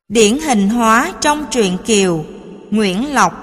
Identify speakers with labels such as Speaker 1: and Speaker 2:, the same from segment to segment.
Speaker 1: Điển hình hóa trong truyện Kiều, Nguyễn Lộc.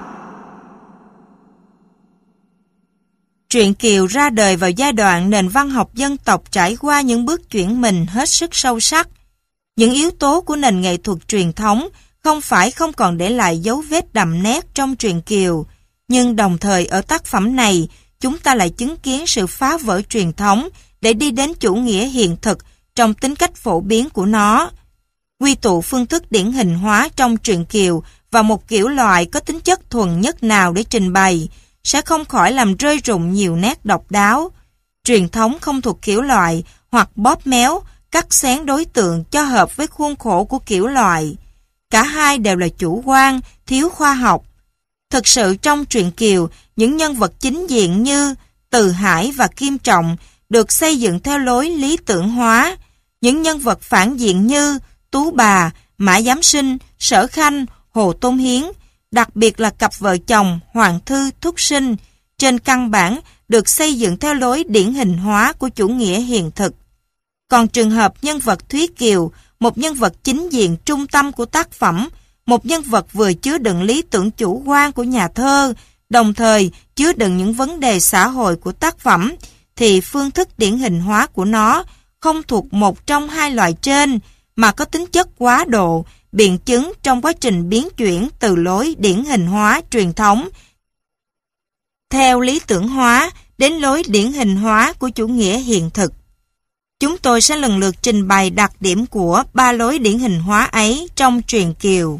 Speaker 1: Truyện Kiều ra đời vào giai đoạn nền văn học dân tộc trải qua những bước chuyển mình hết sức sâu sắc. Những yếu tố của nền nghệ thuật truyền thống không phải không còn để lại dấu vết đậm nét trong truyện Kiều, nhưng đồng thời ở tác phẩm này, chúng ta lại chứng kiến sự phá vỡ truyền thống để đi đến chủ nghĩa hiện thực trong tính cách phổ biến của nó. Quy tụ phương thức điển hình hóa trong truyện Kiều và một kiểu loại có tính chất thuần nhất nào để trình bày, sẽ không khỏi làm rơi rụng nhiều nét độc đáo. Truyền thống không thuộc kiểu loại hoặc bóp méo, cắt xén đối tượng cho hợp với khuôn khổ của kiểu loại. Cả hai đều là chủ quan, thiếu khoa học. Thực sự trong truyện Kiều, những nhân vật chính diện như Từ Hải và Kim Trọng được xây dựng theo lối lý tưởng hóa. Những nhân vật phản diện như Tú Bà, Mã Giám Sinh, Sở Khanh, Hồ Tôn Hiến, đặc biệt là cặp vợ chồng Hoàng Thư, Thúc Sinh, trên căn bản được xây dựng theo lối điển hình hóa của chủ nghĩa hiện thực. Còn trường hợp nhân vật Thúy Kiều, một nhân vật chính diện trung tâm của tác phẩm, một nhân vật vừa chứa đựng lý tưởng chủ quan của nhà thơ, đồng thời chứa đựng những vấn đề xã hội của tác phẩm, thì phương thức điển hình hóa của nó không thuộc một trong hai loại trên, mà có tính chất quá độ, biện chứng trong quá trình biến chuyển từ lối điển hình hóa truyền thống theo lý tưởng hóa đến lối điển hình hóa của chủ nghĩa hiện thực. Chúng tôi sẽ lần lượt trình bày đặc điểm của ba lối điển hình hóa ấy trong truyện Kiều.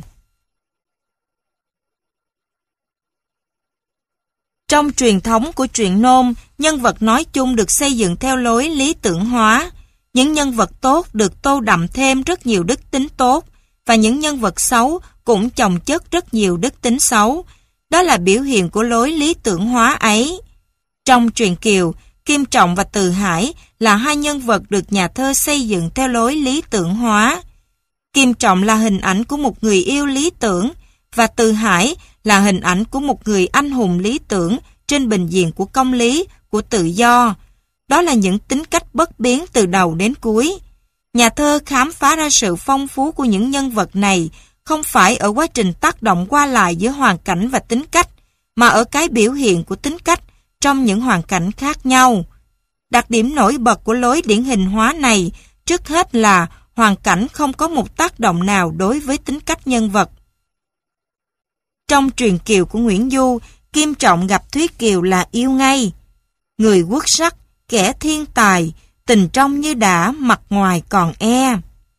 Speaker 1: Trong truyền thống của truyện nôm, nhân vật nói chung được xây dựng theo lối lý tưởng hóa. Những nhân vật tốt được tô đậm thêm rất nhiều đức tính tốt, và những nhân vật xấu cũng chồng chất rất nhiều đức tính xấu. Đó là biểu hiện của lối lý tưởng hóa ấy. Trong truyện Kiều, Kim Trọng và Từ Hải là hai nhân vật được nhà thơ xây dựng theo lối lý tưởng hóa. Kim Trọng là hình ảnh của một người yêu lý tưởng, và Từ Hải là hình ảnh của một người anh hùng lý tưởng trên bình diện của công lý, của tự do. Đó là những tính cách bất biến từ đầu đến cuối. Nhà thơ khám phá ra sự phong phú của những nhân vật này không phải ở quá trình tác động qua lại giữa hoàn cảnh và tính cách, mà ở cái biểu hiện của tính cách trong những hoàn cảnh khác nhau. Đặc điểm nổi bật của lối điển hình hóa này trước hết là hoàn cảnh không có một tác động nào đối với tính cách nhân vật. Trong truyện Kiều của Nguyễn Du, Kim Trọng gặp Thúy Kiều là yêu ngay. Người quốc sắc, kẻ thiên tài, tình trong như đã, mặt ngoài còn e.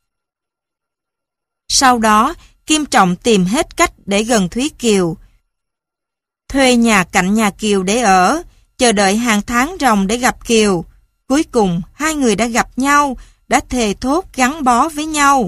Speaker 1: Sau đó, Kim Trọng tìm hết cách để gần Thúy Kiều. Thuê nhà cạnh nhà Kiều để ở, chờ đợi hàng tháng ròng để gặp Kiều. Cuối cùng, hai người đã gặp nhau, đã thề thốt gắn bó với nhau.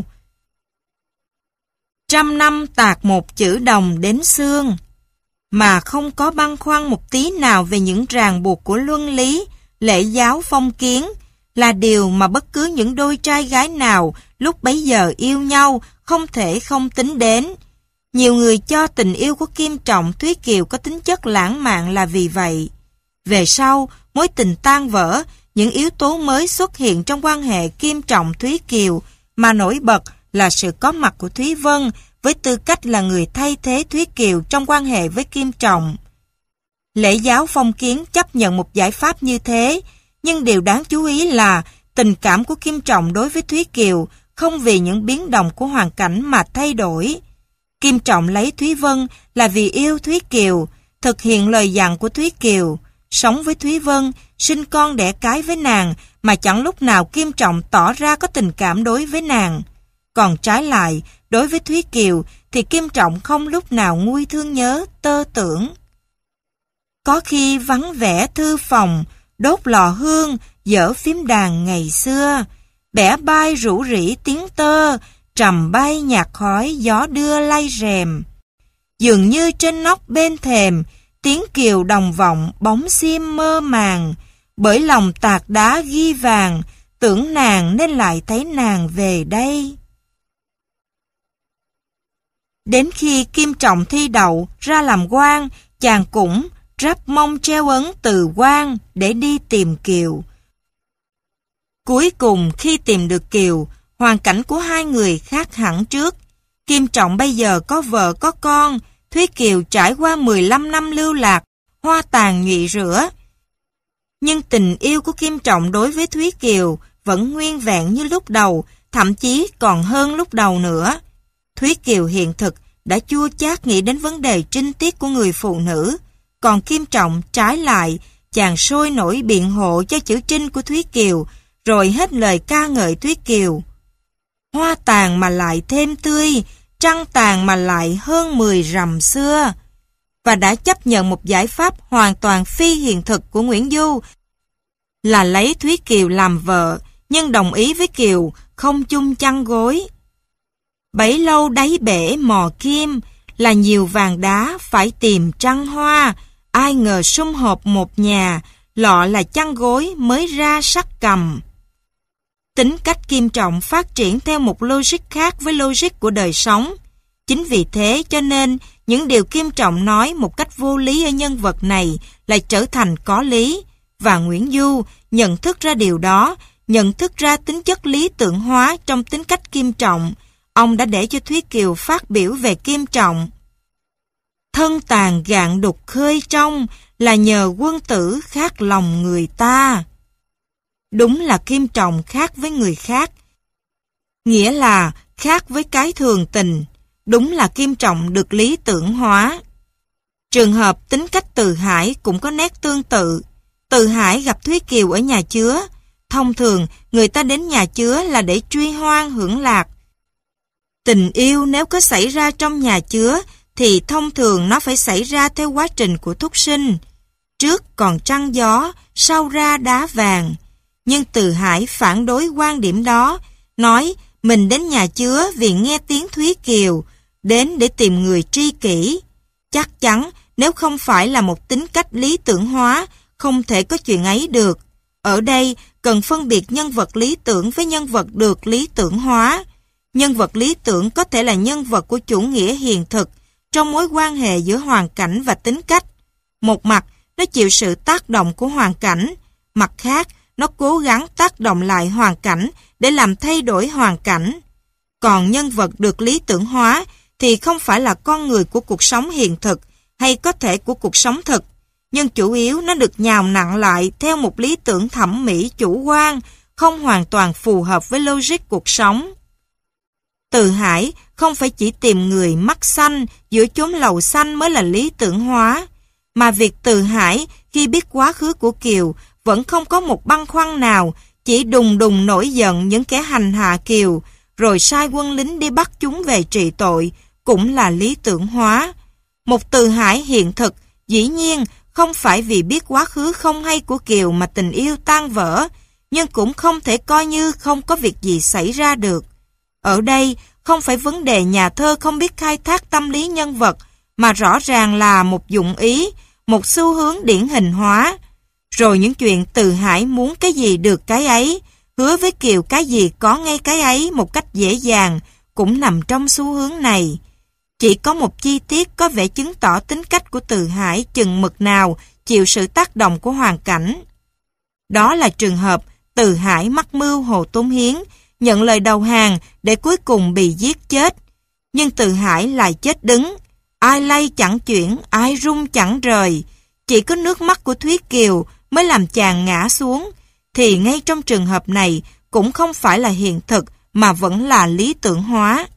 Speaker 1: 100 năm tạc một chữ đồng đến xương, mà không có băn khoăn một tí nào về những ràng buộc của luân lý, lễ giáo phong kiến, là điều mà bất cứ những đôi trai gái nào lúc bấy giờ yêu nhau không thể không tính đến. Nhiều người cho tình yêu của Kim Trọng Thúy Kiều có tính chất lãng mạn là vì vậy. Về sau, mối tình tan vỡ, những yếu tố mới xuất hiện trong quan hệ Kim Trọng Thúy Kiều, mà nổi bật là sự có mặt của Thúy Vân với tư cách là người thay thế Thúy Kiều trong quan hệ với Kim Trọng. Lễ giáo phong kiến chấp nhận một giải pháp như thế, nhưng điều đáng chú ý là tình cảm của Kim Trọng đối với Thúy Kiều không vì những biến động của hoàn cảnh mà thay đổi. Kim Trọng lấy Thúy Vân là vì yêu Thúy Kiều, thực hiện lời dặn của Thúy Kiều, sống với Thúy Vân, sinh con đẻ cái với nàng mà chẳng lúc nào Kim Trọng tỏ ra có tình cảm đối với nàng. Còn trái lại, đối với Thúy Kiều thì Kim Trọng không lúc nào nguôi thương nhớ, tơ tưởng. Có khi vắng vẻ thư phòng, đốt lò hương, dở phím đàn ngày xưa, bẻ bay rủ rỉ tiếng tơ, trầm bay nhạc khói gió đưa lay rèm. Dường như trên nóc bên thềm, tiếng Kiều đồng vọng bóng xiêm mơ màng, bởi lòng tạc đá ghi vàng, tưởng nàng nên lại thấy nàng về đây. Đến khi Kim Trọng thi đậu ra làm quan, chàng cũng rắp mong treo ấn từ quan để đi tìm Kiều. Cuối cùng khi tìm được Kiều, hoàn cảnh của hai người khác hẳn trước. Kim Trọng bây giờ có vợ có con, Thúy Kiều trải qua 15 năm lưu lạc, hoa tàn nhụy rửa. Nhưng tình yêu của Kim Trọng đối với Thúy Kiều vẫn nguyên vẹn như lúc đầu, thậm chí còn hơn lúc đầu nữa. Thúy Kiều hiện thực đã chua chát nghĩ đến vấn đề trinh tiết của người phụ nữ, còn Kim Trọng trái lại, chàng sôi nổi biện hộ cho chữ trinh của Thúy Kiều, rồi hết lời ca ngợi Thúy Kiều. Hoa tàn mà lại thêm tươi, trăng tàn mà lại hơn 10 rằm xưa. Và đã chấp nhận một giải pháp hoàn toàn phi hiện thực của Nguyễn Du là lấy Thúy Kiều làm vợ, nhưng đồng ý với Kiều không chung chăn gối. Bấy lâu đáy bể mò kim, là nhiều vàng đá phải tìm trăng hoa, ai ngờ sum họp một nhà, lọ là chăn gối mới ra sắc cầm. Tính cách Kim Trọng phát triển theo một logic khác với logic của đời sống. Chính vì thế cho nên những điều Kim Trọng nói một cách vô lý ở nhân vật này lại trở thành có lý, và Nguyễn Du nhận thức ra điều đó, nhận thức ra tính chất lý tưởng hóa trong tính cách Kim Trọng. Ông đã để cho Thúy Kiều phát biểu về Kim Trọng. Thân tàn gạn đục khơi trong, là nhờ quân tử khác lòng người ta. Đúng là Kim Trọng khác với người khác, nghĩa là khác với cái thường tình. Đúng là Kim Trọng được lý tưởng hóa. Trường hợp tính cách Từ Hải cũng có nét tương tự. Từ Hải gặp Thúy Kiều ở nhà chứa. Thông thường, người ta đến nhà chứa là để truy hoan hưởng lạc. Tình yêu nếu có xảy ra trong nhà chứa, thì thông thường nó phải xảy ra theo quá trình của thúc sinh. Trước còn trăng gió, sau ra đá vàng. Nhưng Từ Hải phản đối quan điểm đó, nói mình đến nhà chứa vì nghe tiếng Thúy Kiều, đến để tìm người tri kỷ. Chắc chắn nếu không phải là một tính cách lý tưởng hóa, không thể có chuyện ấy được. Ở đây cần phân biệt nhân vật lý tưởng với nhân vật được lý tưởng hóa. Nhân vật lý tưởng có thể là nhân vật của chủ nghĩa hiện thực trong mối quan hệ giữa hoàn cảnh và tính cách. Một mặt, nó chịu sự tác động của hoàn cảnh. Mặt khác, nó cố gắng tác động lại hoàn cảnh để làm thay đổi hoàn cảnh. Còn nhân vật được lý tưởng hóa thì không phải là con người của cuộc sống hiện thực hay có thể của cuộc sống thực, nhưng chủ yếu nó được nhào nặn lại theo một lý tưởng thẩm mỹ chủ quan, không hoàn toàn phù hợp với logic cuộc sống. Từ Hải không phải chỉ tìm người mắt xanh giữa chốn lầu xanh mới là lý tưởng hóa, mà việc Từ Hải khi biết quá khứ của Kiều vẫn không có một băn khoăn nào, chỉ đùng đùng nổi giận những kẻ hành hạ Kiều, rồi sai quân lính đi bắt chúng về trị tội, cũng là lý tưởng hóa. Một Từ Hải hiện thực, dĩ nhiên không phải vì biết quá khứ không hay của Kiều mà tình yêu tan vỡ, nhưng cũng không thể coi như không có việc gì xảy ra được. Ở đây không phải vấn đề nhà thơ không biết khai thác tâm lý nhân vật, mà rõ ràng là một dụng ý, một xu hướng điển hình hóa. Rồi những chuyện Từ Hải muốn cái gì được cái ấy, hứa với Kiều cái gì có ngay cái ấy một cách dễ dàng, cũng nằm trong xu hướng này. Chỉ có một chi tiết có vẻ chứng tỏ tính cách của Từ Hải chừng mực nào chịu sự tác động của hoàn cảnh. Đó là trường hợp Từ Hải mắc mưu Hồ Tôn Hiến, nhận lời đầu hàng để cuối cùng bị giết chết. Nhưng Từ Hải lại chết đứng, ai lay chẳng chuyển, ai rung chẳng rời. Chỉ có nước mắt của Thúy Kiều mới làm chàng ngã xuống, thì ngay trong trường hợp này cũng không phải là hiện thực mà vẫn là lý tưởng hóa.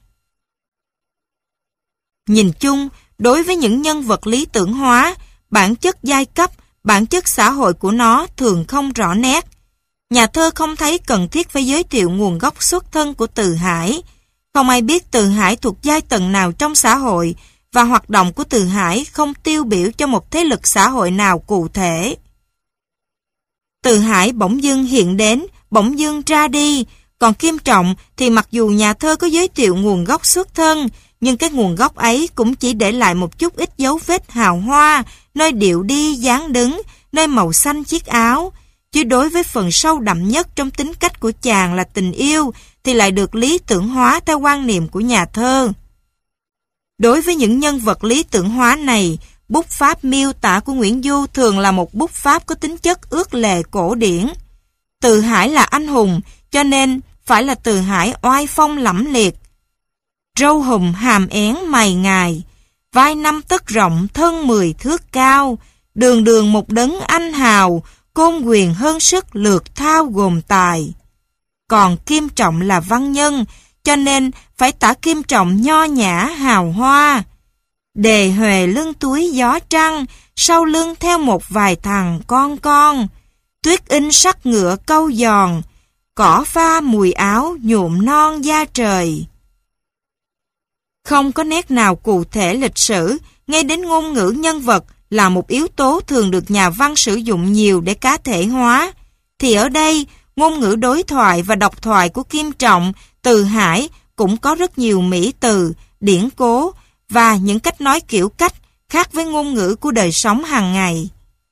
Speaker 1: Nhìn chung, đối với những nhân vật lý tưởng hóa, bản chất giai cấp, bản chất xã hội của nó thường không rõ nét. Nhà thơ không thấy cần thiết phải giới thiệu nguồn gốc xuất thân của Từ Hải. Không ai biết Từ Hải thuộc giai tầng nào trong xã hội, và hoạt động của Từ Hải không tiêu biểu cho một thế lực xã hội nào cụ thể. Từ Hải bỗng dưng hiện đến, bỗng dưng ra đi, còn Kim Trọng thì mặc dù nhà thơ có giới thiệu nguồn gốc xuất thân, nhưng cái nguồn gốc ấy cũng chỉ để lại một chút ít dấu vết hào hoa, nơi điệu đi dáng đứng, nơi màu xanh chiếc áo. Chứ đối với phần sâu đậm nhất trong tính cách của chàng là tình yêu, thì lại được lý tưởng hóa theo quan niệm của nhà thơ. Đối với những nhân vật lý tưởng hóa này, bút pháp miêu tả của Nguyễn Du thường là một bút pháp có tính chất ước lệ cổ điển. Từ Hải là anh hùng, cho nên phải là Từ Hải oai phong lẫm liệt. râu hùm hàm én mày ngài, vai 5 tấc rộng thân 10 thước cao, đường đường một đấng anh hào, côn quyền hơn sức lược thao gồm tài. Còn Kim Trọng là văn nhân, cho nên phải tả Kim Trọng nho nhã hào hoa. Đề huề lưng túi gió trăng, sau lưng theo một vài thằng con. Tuyết in sắc ngựa câu giòn, cỏ pha mùi áo nhuộm non da trời. Không có nét nào cụ thể lịch sử, ngay đến ngôn ngữ nhân vật là một yếu tố thường được nhà văn sử dụng nhiều để cá thể hóa, thì ở đây ngôn ngữ đối thoại và độc thoại của Kim Trọng, Từ Hải cũng có rất nhiều mỹ từ, điển cố và những cách nói kiểu cách khác với ngôn ngữ của đời sống hàng ngày.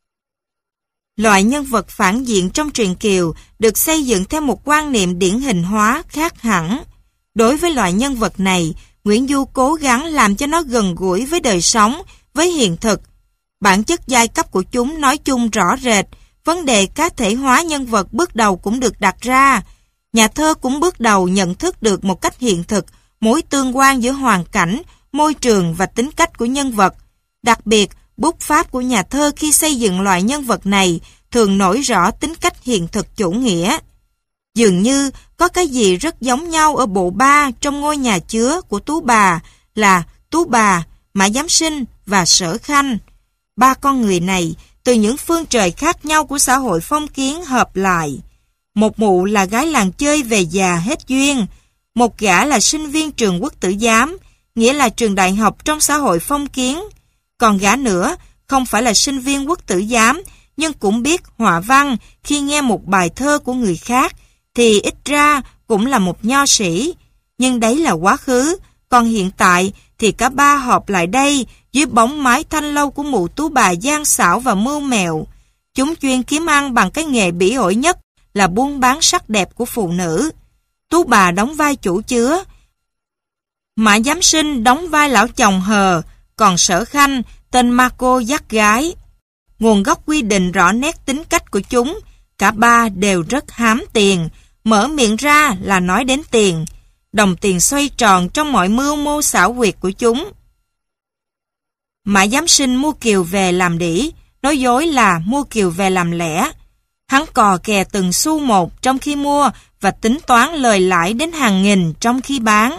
Speaker 1: Loại nhân vật phản diện trong truyện Kiều được xây dựng theo một quan niệm điển hình hóa khác hẳn. Đối với loại nhân vật này, Nguyễn Du cố gắng làm cho nó gần gũi với đời sống, với hiện thực. Bản chất giai cấp của chúng nói chung rõ rệt, vấn đề cá thể hóa nhân vật bước đầu cũng được đặt ra. Nhà thơ cũng bước đầu nhận thức được một cách hiện thực mối tương quan giữa hoàn cảnh, môi trường và tính cách của nhân vật. Đặc biệt, bút pháp của nhà thơ khi xây dựng loại nhân vật này thường nổi rõ tính cách hiện thực chủ nghĩa. Dường như có cái gì rất giống nhau ở bộ 3 trong ngôi nhà chứa của Tú Bà là Tú Bà, Mã Giám Sinh và Sở Khanh. Ba con người này từ những phương trời khác nhau của xã hội phong kiến hợp lại. Một mụ là gái làng chơi về già hết duyên, một gã là sinh viên trường Quốc Tử Giám, nghĩa là trường đại học trong xã hội phong kiến. Còn gã nữa không phải là sinh viên Quốc Tử Giám, nhưng cũng biết họa văn khi nghe một bài thơ của người khác, thì ít ra cũng là một nho sĩ. Nhưng đấy là quá khứ, còn hiện tại thì cả ba họp lại đây dưới bóng mái thanh lâu của mụ Tú Bà gian xảo và mưu mẹo. Chúng chuyên kiếm ăn bằng cái nghề bỉ ổi nhất là buôn bán sắc đẹp của phụ nữ. Tú Bà đóng vai chủ chứa, Mã Giám Sinh đóng vai lão chồng hờ, còn Sở Khanh tên ma cô dắt gái. Nguồn gốc quy định rõ nét tính cách của chúng, cả ba đều rất hám tiền, mở miệng ra là nói đến tiền. Đồng tiền xoay tròn trong mọi mưu mô xảo quyệt của chúng. Mã Giám Sinh mua kiều về làm đĩ, nói dối là mua kiều về làm lẻ. Hắn cò kè từng xu một trong khi mua và tính toán lời lãi đến hàng nghìn trong khi bán.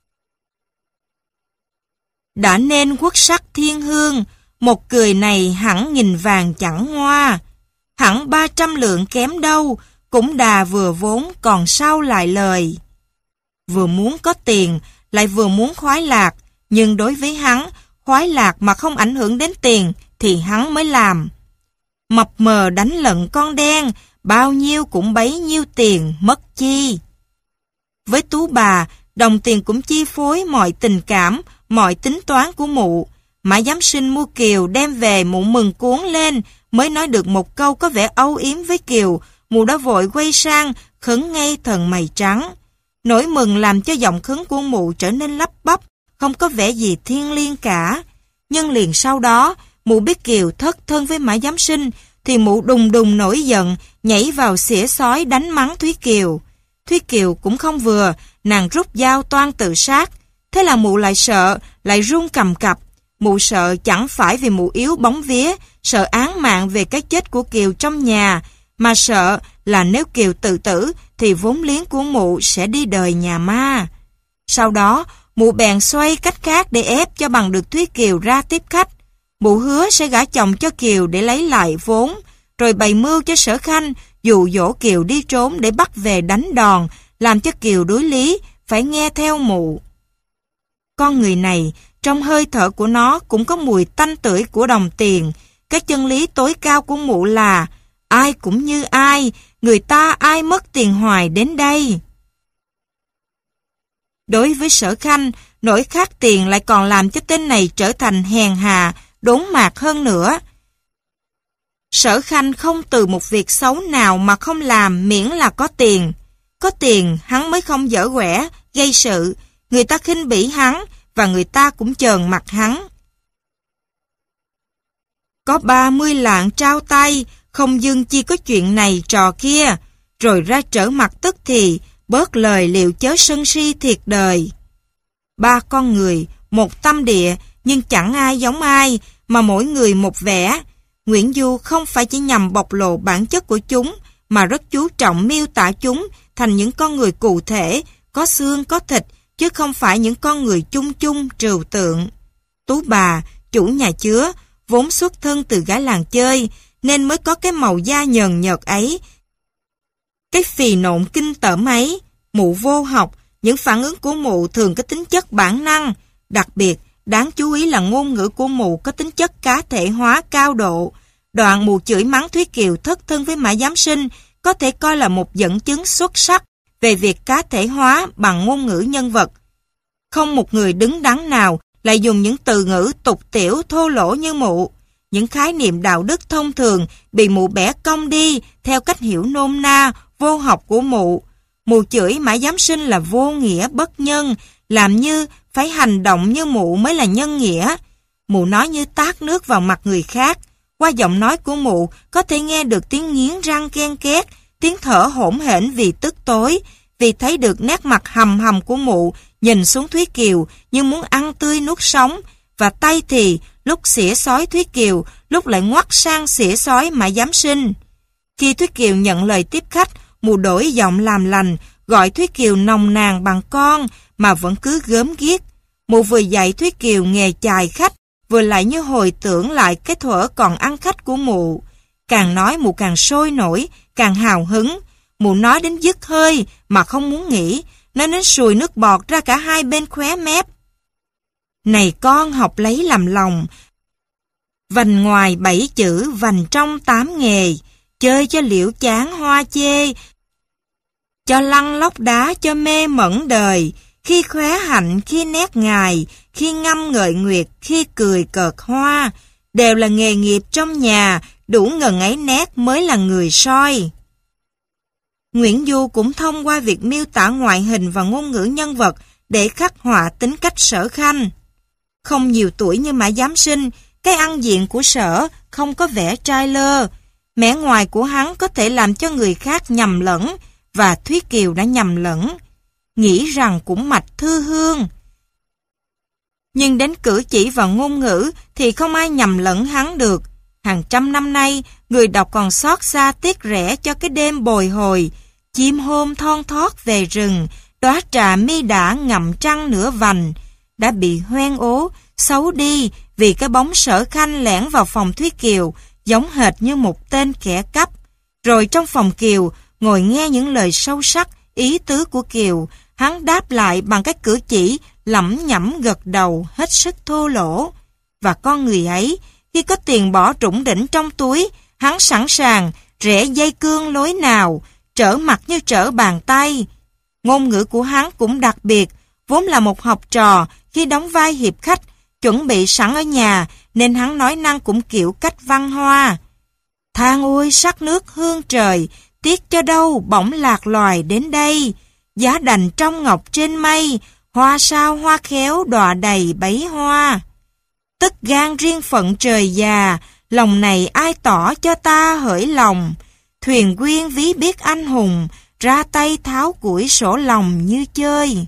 Speaker 1: Đã nên quốc sắc thiên hương, một cười này hẳn nghìn vàng chẳng hoa. Hẳn 300 lượng kém đâu, cũng đà vừa vốn còn sao lại lời. Vừa muốn có tiền, lại vừa muốn khoái lạc, nhưng đối với hắn, khoái lạc mà không ảnh hưởng đến tiền thì hắn mới làm. Mập mờ đánh lận con đen, bao nhiêu cũng bấy nhiêu tiền mất chi. Với Tú Bà, đồng tiền cũng chi phối mọi tình cảm, mọi tính toán của mụ. Mã Giám Sinh mua kiều đem về, mụ mừng cuốn lên, mới nói được một câu có vẻ âu yếm với kiều, mụ đã vội quay sang, khấn ngay thần mày trắng. Nỗi mừng làm cho giọng khấn của mụ trở nên lắp bắp, không có vẻ gì thiêng liêng cả. Nhưng liền sau đó, mụ biết kiều thất thân với Mã Giám Sinh, thì mụ đùng đùng nổi giận, nhảy vào xỉa xói đánh mắng Thúy Kiều. Thúy Kiều cũng không vừa, nàng rút dao toan tự sát. Thế là mụ lại sợ, lại run cầm cập. Mụ sợ chẳng phải vì mụ yếu bóng vía, sợ án mạng về cái chết của Kiều trong nhà, mà sợ là nếu Kiều tự tử thì vốn liếng của mụ sẽ đi đời nhà ma. Sau đó, mụ bèn xoay cách khác để ép cho bằng được Thúy Kiều ra tiếp khách. Mụ hứa sẽ gả chồng cho Kiều để lấy lại vốn, rồi bày mưu cho Sở Khanh dụ dỗ Kiều đi trốn để bắt về đánh đòn, làm cho Kiều đối lý, phải nghe theo mụ. Con người này, trong hơi thở của nó cũng có mùi tanh tưởi của đồng tiền. Cái chân lý tối cao của mụ là ai cũng như ai, người ta ai mất tiền hoài đến đây. Đối với Sở Khanh, nỗi khát tiền lại còn làm cho tên này trở thành hèn hà, đốn mạc hơn nữa. Sở Khanh không từ một việc xấu nào mà không làm miễn là có tiền. Có tiền hắn mới không dở quẻ, gây sự, người ta khinh bỉ hắn và người ta cũng chờn mặt hắn. Có 30 lạng trao tay, không dưng chi có chuyện này trò kia, rồi ra trở mặt tức thì, bớt lời liệu chớ sân si thiệt đời. Ba con người, một tâm địa, nhưng chẳng ai giống ai, mà mỗi người một vẻ. Nguyễn Du không phải chỉ nhằm bộc lộ bản chất của chúng, mà rất chú trọng miêu tả chúng thành những con người cụ thể, có xương có thịt, chứ không phải những con người chung chung trừu tượng. Tú Bà, chủ nhà chứa, vốn xuất thân từ gái làng chơi, nên mới có cái màu da nhờn nhợt ấy, cái phì nộn kinh tởm ấy. Mụ vô học, những phản ứng của mụ thường có tính chất bản năng, đặc biệt đáng chú ý là ngôn ngữ của mụ có tính chất cá thể hóa cao độ. Đoạn mụ chửi mắng Thúy Kiều thất thân với Mã Giám Sinh có thể coi là một dẫn chứng xuất sắc về việc cá thể hóa bằng ngôn ngữ nhân vật. Không một người đứng đắn nào lại dùng những từ ngữ tục tiểu thô lỗ như mụ. Những khái niệm đạo đức thông thường bị mụ bẻ cong đi theo cách hiểu nôm na, vô học của mụ. Mụ chửi Mã Giám Sinh là vô nghĩa bất nhân, làm như phải hành động như mụ mới là nhân nghĩa. Mụ nói như tát nước vào mặt người khác. Qua giọng nói của mụ có thể nghe được tiếng nghiến răng ken két, tiếng thở hổn hển vì tức tối, vì thấy được nét mặt hầm hầm của mụ nhìn xuống Thúy Kiều như muốn ăn tươi nuốt sống, và tay thì lúc xỉa xói Thúy Kiều, lúc lại ngoắt sang xỉa xói Mã Giám Sinh. Khi Thúy Kiều nhận lời tiếp khách, mụ đổi giọng làm lành, gọi Thúy Kiều nồng nàn bằng con mà vẫn cứ gớm ghiếc. Mụ vừa dạy Thúy Kiều nghề chài khách, vừa lại như hồi tưởng lại cái thuở còn ăn khách của mụ. Càng nói mụ càng sôi nổi, càng hào hứng. Mụ nói đến dứt hơi mà không muốn nghỉ, nói đến sùi nước bọt ra cả hai bên khóe mép. Này con học lấy làm lòng, vành ngoài 7 chữ, vành trong 8 nghề, chơi cho liễu chán hoa chê, cho lăn lóc đá cho mê mẩn đời, khi khóe hạnh, khi nét ngài, khi ngâm ngợi nguyệt, khi cười cợt hoa, đều là nghề nghiệp trong nhà, đủ ngần ấy nét mới là người soi. Nguyễn Du cũng thông qua việc miêu tả ngoại hình và ngôn ngữ nhân vật để khắc họa tính cách Sở Khanh. Không nhiều tuổi như Mã Giám Sinh, cái ăn diện của Sở không có vẻ trai lơ. Mẻ ngoài của hắn có thể làm cho người khác nhầm lẫn, và Thúy Kiều đã nhầm lẫn, nghĩ rằng cũng mạch thư hương. Nhưng đến cử chỉ và ngôn ngữ thì không ai nhầm lẫn hắn được. Hàng trăm năm nay, người đọc còn xót xa tiếc rẻ cho cái đêm bồi hồi, chim hôm thon thót về rừng, đóa trà mi đã ngậm trăng nửa vành, đã bị hoen ố, xấu đi vì cái bóng Sở Khanh lẻn vào phòng Thúy Kiều, giống hệt như một tên kẻ cắp. Rồi trong phòng Kiều, ngồi nghe những lời sâu sắc, ý tứ của Kiều, hắn đáp lại bằng cái cử chỉ lẩm nhẩm gật đầu hết sức thô lỗ. Và con người ấy, khi có tiền bỏ trũng đỉnh trong túi, hắn sẵn sàng rẽ dây cương lối nào, trở mặt như trở bàn tay. Ngôn ngữ của hắn cũng đặc biệt, vốn là một học trò khi đóng vai hiệp khách, chuẩn bị sẵn ở nhà, nên hắn nói năng cũng kiểu cách văn hoa. Than ôi sắc nước hương trời, tiếc cho đâu bỗng lạc loài đến đây, giá đành trong ngọc trên mây, hoa sao hoa khéo đọa đầy bấy hoa. Tức gan riêng phận trời già, lòng này ai tỏ cho ta hỡi lòng, thuyền quyên ví biết anh hùng, ra tay tháo củi sổ lòng như chơi.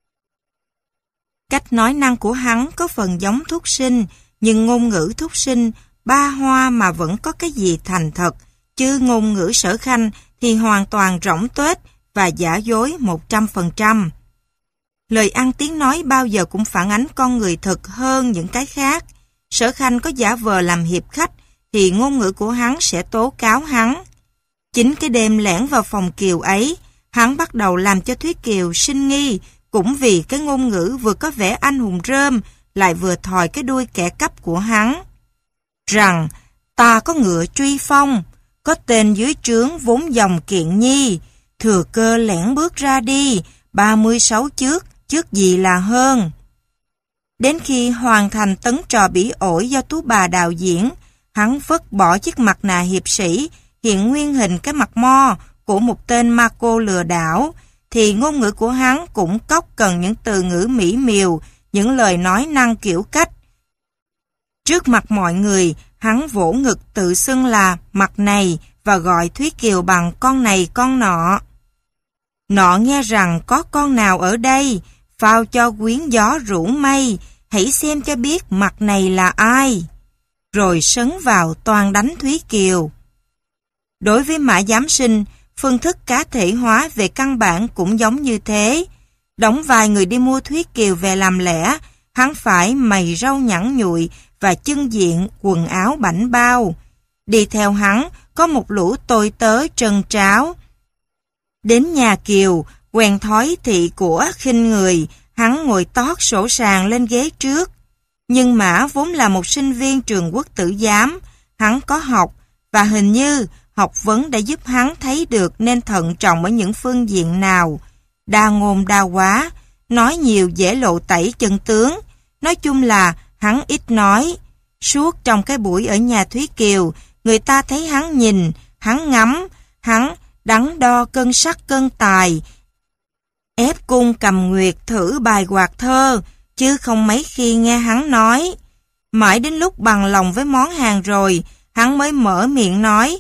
Speaker 1: Cách nói năng của hắn có phần giống Thúc Sinh, nhưng ngôn ngữ Thúc Sinh ba hoa mà vẫn có cái gì thành thật, chứ ngôn ngữ Sở Khanh thì hoàn toàn rỗng tuếch và giả dối 100%. Lời ăn tiếng nói bao giờ cũng phản ánh con người thực hơn những cái khác. Sở Khanh có giả vờ làm hiệp khách thì ngôn ngữ của hắn sẽ tố cáo hắn. Chính cái đêm lẻn vào phòng Kiều ấy, hắn bắt đầu làm cho Thúy Kiều sinh nghi, cũng vì cái ngôn ngữ vừa có vẻ anh hùng rơm, lại vừa thòi cái đuôi kẻ cắp của hắn. Rằng, ta có ngựa truy phong, có tên dưới trướng vốn dòng kiện nhi, thừa cơ lẻn bước ra đi, 36 trước gì là hơn. Đến khi hoàn thành tấn trò bỉ ổi do Tú Bà đạo diễn, hắn vứt bỏ chiếc mặt nạ hiệp sĩ, hiện nguyên hình cái mặt mo của một tên ma cô lừa đảo, thì ngôn ngữ của hắn cũng cóc cần những từ ngữ mỹ miều, những lời nói năng kiểu cách. Trước mặt mọi người, hắn vỗ ngực tự xưng là mặt này và gọi Thúy Kiều bằng con này con nọ. Nọ nghe rằng có con nào ở đây, phao cho quyến gió rủ mây, hãy xem cho biết mặt này là ai. Rồi sấn vào toan đánh Thúy Kiều. Đối với Mã Giám Sinh, phương thức cá thể hóa về căn bản cũng giống như thế. Đóng vai người đi mua Thúy Kiều về làm lẽ, hắn phải mày râu nhẵn nhụi và chân diện quần áo bảnh bao. Đi theo hắn có một lũ tôi tớ trân tráo. Đến nhà Kiều, quen thói thị của khinh người, hắn ngồi tót sổ sàng lên ghế trước. Nhưng Mã vốn là một sinh viên trường Quốc Tử Giám, hắn có học, và hình như học vấn đã giúp hắn thấy được nên thận trọng ở những phương diện nào. Đa ngôn đa quá, nói nhiều dễ lộ tẩy chân tướng. Nói chung là hắn ít nói. Suốt trong cái buổi ở nhà Thúy Kiều, người ta thấy hắn nhìn, hắn ngắm, hắn đắn đo cân sắc cân tài, ép cung cầm nguyệt thử bài hoạt thơ, chứ không mấy khi nghe hắn nói. Mãi đến lúc bằng lòng với món hàng rồi, hắn mới mở miệng nói,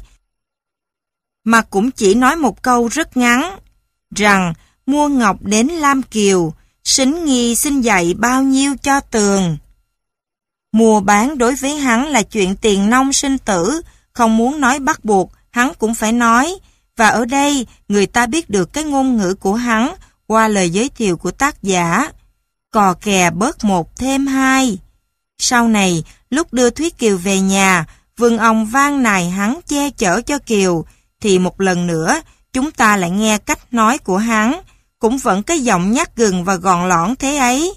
Speaker 1: mà cũng chỉ nói một câu rất ngắn, rằng mua ngọc đến Lam Kiều, Sính Nghi xin dạy bao nhiêu cho tường. Mua bán đối với hắn là chuyện tiền nong sinh tử, không muốn nói bắt buộc, hắn cũng phải nói, và ở đây người ta biết được cái ngôn ngữ của hắn qua lời giới thiệu của tác giả. Cò kè bớt một thêm hai. Sau này, lúc đưa Thúy Kiều về nhà, Vương Ông van nài hắn che chở cho Kiều, thì một lần nữa, chúng ta lại nghe cách nói của hắn, cũng vẫn cái giọng nhát gừng và gọn lõn thế ấy.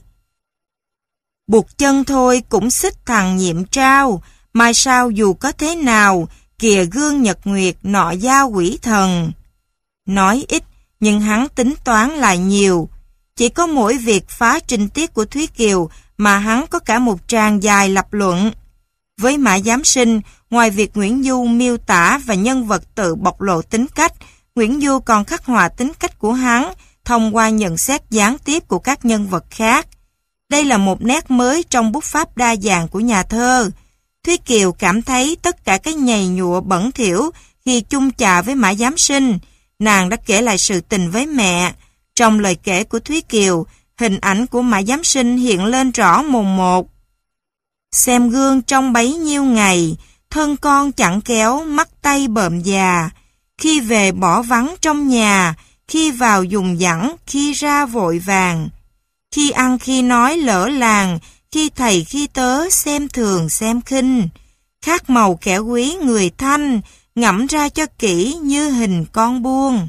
Speaker 1: Buộc chân thôi cũng xích thằng nhiệm trao, mai sau dù có thế nào, kìa gương nhật nguyệt nọ giao quỷ thần. Nói ít, nhưng hắn tính toán lại nhiều. Chỉ có mỗi việc phá trinh tiết của Thúy Kiều mà hắn có cả một tràng dài lập luận. Với Mã Giám Sinh, ngoài việc Nguyễn Du miêu tả và nhân vật tự bộc lộ tính cách, Nguyễn Du còn khắc họa tính cách của hắn thông qua nhận xét gián tiếp của các nhân vật khác. Đây là một nét mới trong bút pháp đa dạng của nhà thơ. Thúy Kiều cảm thấy tất cả cái nhầy nhụa bẩn thỉu khi chung chạ với Mã Giám Sinh. Nàng đã kể lại sự tình với mẹ. Trong lời kể của Thúy Kiều, hình ảnh của Mã Giám Sinh hiện lên rõ mồn một. Xem gương trong bấy nhiêu ngày, thân con chẳng kéo, mắt tay bợm già. Khi về bỏ vắng trong nhà, khi vào dùng dẳng, khi ra vội vàng. Khi ăn khi nói lỡ làng, khi thầy khi tớ xem thường xem khinh. Khác màu kẻ quý người thanh, ngẫm ra cho kỹ như hình con buông.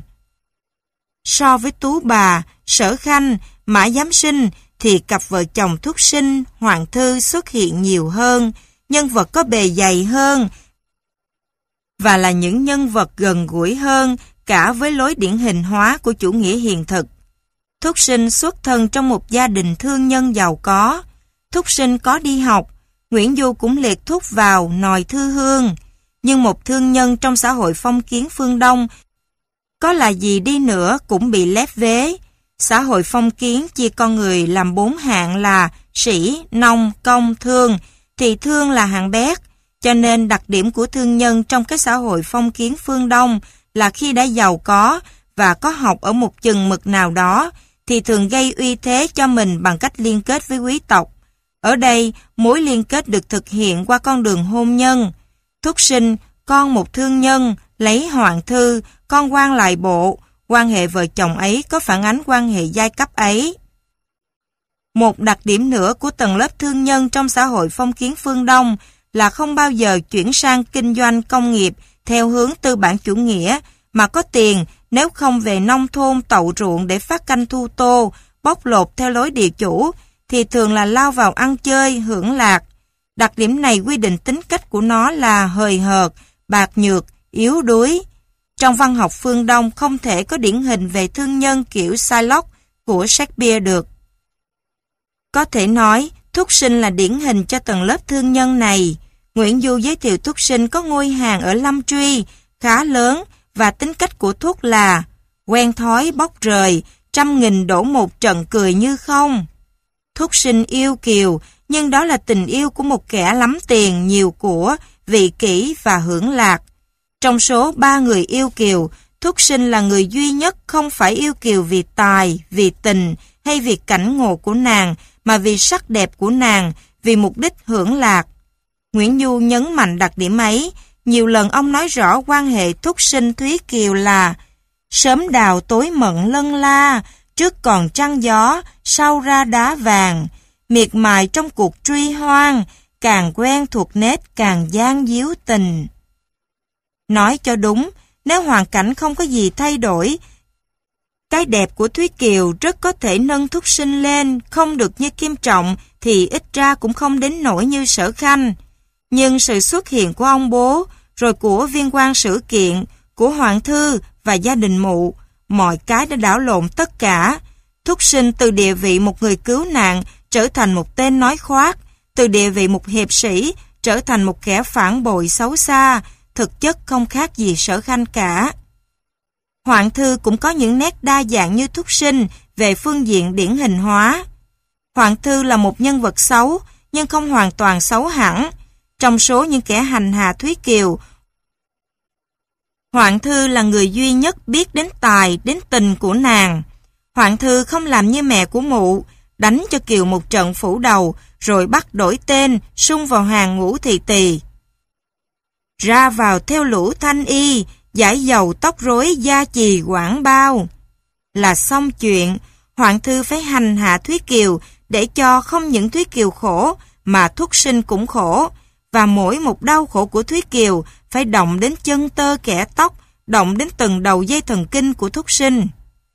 Speaker 1: So với Tú Bà, Sở Khanh, Mã Giám Sinh thì cặp vợ chồng Thúc Sinh, Hoàng Thư xuất hiện nhiều hơn, nhân vật có bề dày hơn và là những nhân vật gần gũi hơn cả với lối điển hình hóa của chủ nghĩa hiện thực. Thúc Sinh xuất thân trong một gia đình thương nhân giàu có. Thúc Sinh có đi học, Nguyễn Du cũng liệt thúc vào nòi thư hương. Nhưng một thương nhân trong xã hội phong kiến phương Đông có là gì đi nữa cũng bị lép vế. Xã hội phong kiến chia con người làm 4 hạng là sĩ, nông, công, thương, thì thương là hạng bét. Cho nên đặc điểm của thương nhân trong cái xã hội phong kiến phương Đông là khi đã giàu có và có học ở một chừng mực nào đó thì thường gây uy thế cho mình bằng cách liên kết với quý tộc. Ở đây, mối liên kết được thực hiện qua con đường hôn nhân. Thúc Sinh, con một thương nhân, lấy Hoàng Thư, con quan lại bộ. Quan hệ vợ chồng ấy có phản ánh quan hệ giai cấp ấy. Một đặc điểm nữa của tầng lớp thương nhân trong xã hội phong kiến phương Đông là không bao giờ chuyển sang kinh doanh công nghiệp theo hướng tư bản chủ nghĩa, mà có tiền nếu không về nông thôn tậu ruộng để phát canh thu tô, bóc lột theo lối địa chủ, thì thường là lao vào ăn chơi, hưởng lạc. Đặc điểm này quy định tính cách của nó là hời hợt, bạc nhược, yếu đuối. Trong văn học phương Đông không thể có điển hình về thương nhân kiểu Shylock của Shakespeare được. Có thể nói, Thúc Sinh là điển hình cho tầng lớp thương nhân này. Nguyễn Du giới thiệu Thúc Sinh có ngôi hàng ở Lâm Truy, khá lớn, và tính cách của Thúc là quen thói bóc rời, 100.000 đổ một trận cười như không. Thúc Sinh yêu Kiều, nhưng đó là tình yêu của một kẻ lắm tiền, nhiều của, vị kỷ và hưởng lạc. Trong số 3 người yêu Kiều, Thúc Sinh là người duy nhất không phải yêu Kiều vì tài, vì tình hay vì cảnh ngộ của nàng, mà vì sắc đẹp của nàng, vì mục đích hưởng lạc. Nguyễn Du nhấn mạnh đặc điểm ấy, nhiều lần ông nói rõ quan hệ Thúc Sinh Thúy Kiều là sớm đào tối mận lân la, trước còn trăng gió, sau ra đá vàng, miệt mài trong cuộc truy hoang, càng quen thuộc nết càng gian díu tình. Nói cho đúng, nếu hoàn cảnh không có gì thay đổi, cái đẹp của Thúy Kiều rất có thể nâng Thúc Sinh lên, không được như Kim Trọng thì ít ra cũng không đến nỗi như Sở Khanh. Nhưng sự xuất hiện của ông bố, rồi của viên quan sử kiện, của Hoàng Thư và gia đình Mụ, mọi cái đã đảo lộn tất cả. Thúc Sinh từ địa vị một người cứu nạn trở thành một tên nói khoác, từ địa vị một hiệp sĩ trở thành một kẻ phản bội xấu xa, thực chất không khác gì Sở Khanh cả. Hoàng Thư cũng có những nét đa dạng như Thúc Sinh về phương diện điển hình hóa. Hoàng Thư là một nhân vật xấu, nhưng không hoàn toàn xấu hẳn. Trong số những kẻ hành hạ Thúy Kiều, Hoàng Thư là người duy nhất biết đến tài, đến tình của nàng. Hoàng Thư không làm như mẹ của Mụ, đánh cho Kiều một trận phủ đầu, rồi bắt đổi tên, sung vào hàng ngũ thị tỳ. Ra vào theo lũ thanh y, giải dầu tóc rối da chì quảng bao. Là xong chuyện, Hoàng Thư phải hành hạ Thúy Kiều để cho không những Thúy Kiều khổ mà Thúc Sinh cũng khổ, và mỗi một đau khổ của Thúy Kiều phải động đến chân tơ kẽ tóc, động đến từng đầu dây thần kinh của Thúc Sinh.